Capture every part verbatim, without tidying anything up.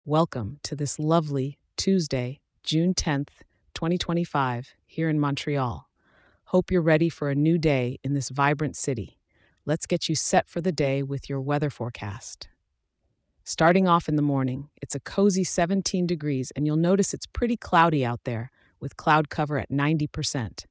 Welcome to this lovely Tuesday, June tenth, twenty twenty-five, here in Montreal. Hope you're ready for a new day in this vibrant city. Let's get you set for the day with your weather forecast. Starting off in the morning, it's a cozy seventeen degrees, and you'll notice it's pretty cloudy out there with cloud cover at ninety percent.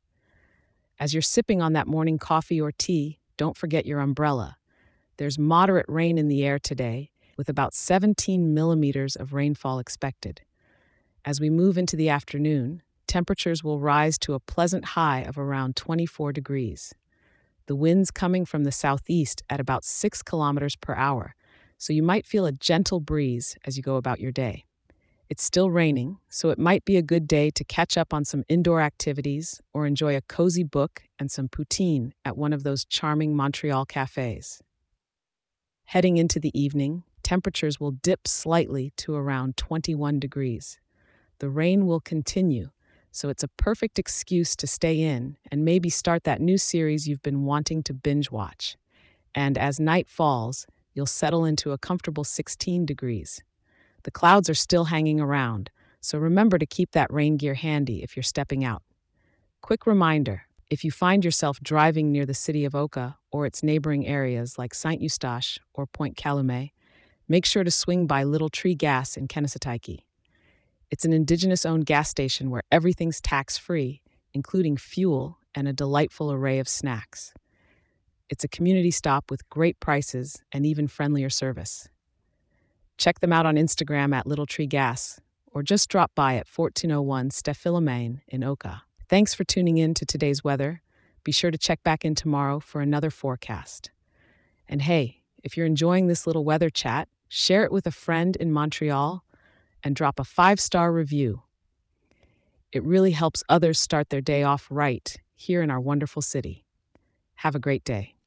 As you're sipping on that morning coffee or tea, don't forget your umbrella. There's moderate rain in the air today, with about seventeen millimeters of rainfall expected. As we move into the afternoon, temperatures will rise to a pleasant high of around twenty-four degrees. The wind's coming from the southeast at about six kilometers per hour, so you might feel a gentle breeze as you go about your day. It's still raining, so it might be a good day to catch up on some indoor activities or enjoy a cozy book and some poutine at one of those charming Montreal cafes. Heading into the evening, temperatures will dip slightly to around twenty-one degrees. The rain will continue, so it's a perfect excuse to stay in and maybe start that new series you've been wanting to binge watch. And as night falls, you'll settle into a comfortable sixteen degrees. The clouds are still hanging around, so remember to keep that rain gear handy if you're stepping out. Quick reminder, if you find yourself driving near the city of Oka or its neighboring areas like Saint Eustache or Point Calumet, make sure to swing by Little Tree Gas in Kanesatake. It's an indigenous-owned gas station where everything's tax-free, including fuel and a delightful array of snacks. It's a community stop with great prices and even friendlier service. Check them out on Instagram at Little Tree Gas, or just drop by at fourteen oh one Stephilamane in Oka. Thanks for tuning in to today's weather. Be sure to check back in tomorrow for another forecast. And hey, if you're enjoying this little weather chat, share it with a friend in Montreal and drop a five-star review. It really helps others start their day off right here in our wonderful city. Have a great day.